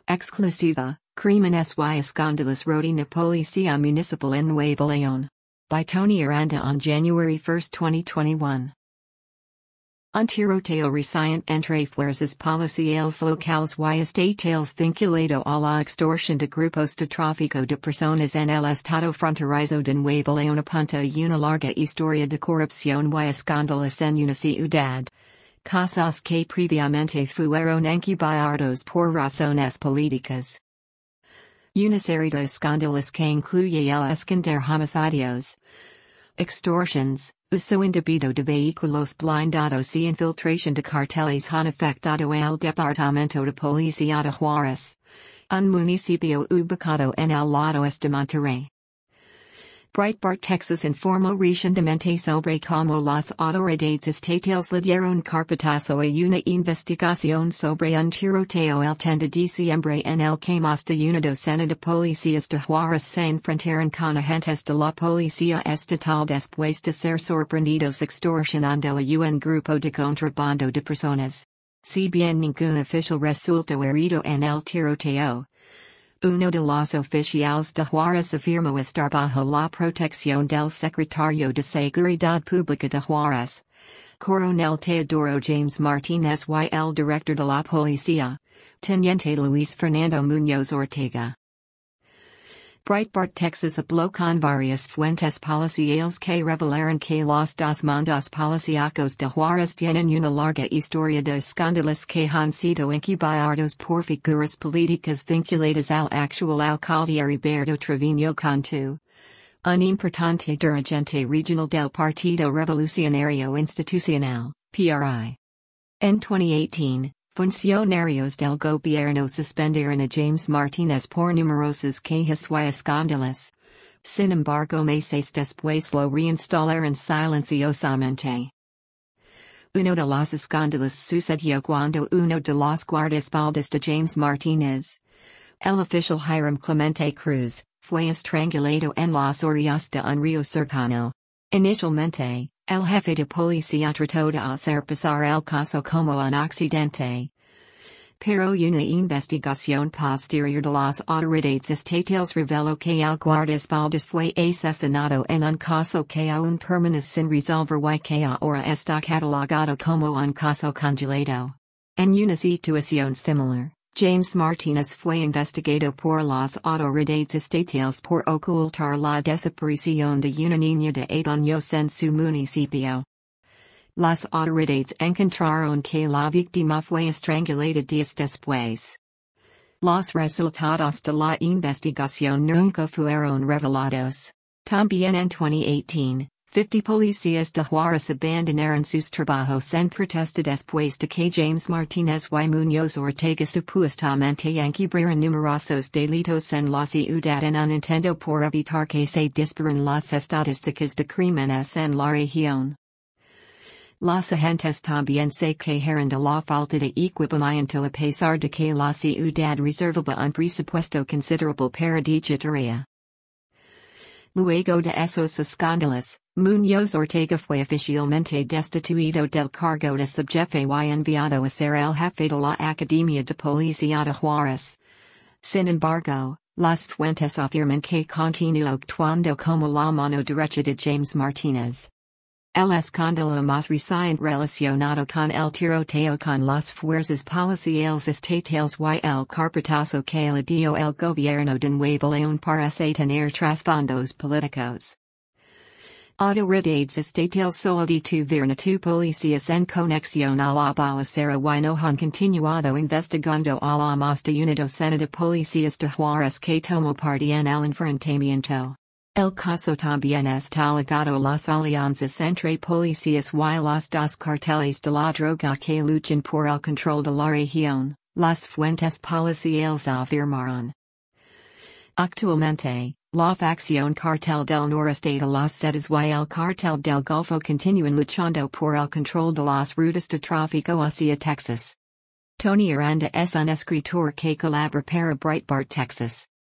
Exclusiva, Crimen y Escándalos Rodi na Policía Municipal en Nuevo León. By Tony Aranda on January 1, 2021. Un tiroteo reciente entre fuerzas policiales locales y estatales vinculado a la extorsión de grupos de tráfico de personas en el estado fronterizo de Nuevo León apunta a una larga historia de corrupción y escándalos en una ciudad. Casos que previamente fueron encubridos por razones políticas. Una serie de escándalos que incluye el esconder homicidios, extorsiones, uso indebido de vehículos blindados y infiltración de carteles han afectado el Departamento de Policía de Juárez, un municipio ubicado en el lado este de Monterrey. Breitbart Texas informó recientemente sobre cómo las autoridades estatales le dieron carpetazo a una investigación sobre un tiroteo el 10 de diciembre en el que más de una docena de policías de Juárez se enfrentaron con agentes de la policía estatal después de ser sorprendidos extorsionando a un grupo de contrabando de personas. Si bien ningún oficial resultó herido en el tiroteo, uno de los oficiales de Juárez afirmó estar bajo la protección del secretario de Seguridad Pública de Juárez, Coronel Teodoro James Martínez y el director de la policía, Teniente Luis Fernando Muñoz Ortega. Breitbart Texas habló con varias fuentes policiales que revelaron que los dos mandos policíacos de Juárez tienen una larga historia de escándalos que han sido encubridos por figuras políticas vinculadas al actual alcalde Heriberto Trevino Cantu, un importante dirigente regional del Partido Revolucionario Institucional, PRI. En 2018, funcionarios del gobierno suspendieron a James Martínez por numerosos quejas y escándalos. Sin embargo, meses después lo reinstalaron silenciosamente. Uno de los escándalos sucedió cuando uno de los guardaespaldas de James Martínez, el oficial Hiram Clemente Cruz, fue estrangulado en las orillas de un río cercano. Inicialmente, el jefe de policía trató de hacer pasar el caso como un accidente. Pero una investigación posterior de las autoridades estatales reveló que el guardaespaldas fue asesinado en un caso que aún permanece sin resolver y que ahora está catalogado como un caso congelado. En una situación similar, James Martínez fue investigado por las autoridades estatales por ocultar la desaparición de una niña de 8 años en su municipio. Las autoridades encontraron que la víctima fue estrangulada días después. Los resultados de la investigación nunca fueron revelados. También en 2018, 50 policías de Juárez abandonaron sus trabajos en protesta después de que James Martínez y Muñoz Ortega supuestamente encubrieron numerosos delitos en la ciudad en un intento por evitar que se disparan las estadísticas de crímenes en la región. Los agentes también se quejaron de la falta de equipamiento a pesar de que la ciudad reservaba un presupuesto considerable para dicha tarea. Luego de esos escándalos, Muñoz Ortega fue oficialmente destituido del cargo de subjefe y enviado a ser el jefe de la Academia de Policía de Juárez. Sin embargo, las fuentes afirman que continuó actuando como la mano derecha de James Martínez. El escándalo más reciente relacionado con el tiroteo con las fuerzas policiales estatales y el carpetazo que le dio el gobierno de Nuevo León parece tener trasfondos políticos. Autoridades estatales solo detuvieron a 2 policías en conexión a la balacera y no han continuado investigando a la más de una docena de policías de Juárez que tomó parte en el enfrentamiento. El caso también está ligado a las alianzas entre policías y los dos carteles de la droga que luchan por el control de la región, las fuentes policiales afirmaron. Actualmente, la facción Cartel del Noreste de los Zetas y el Cartel del Golfo continúan luchando por el control de las rutas de tráfico hacia Texas. Tony Aranda es un escritor que colabora para Breitbart Texas.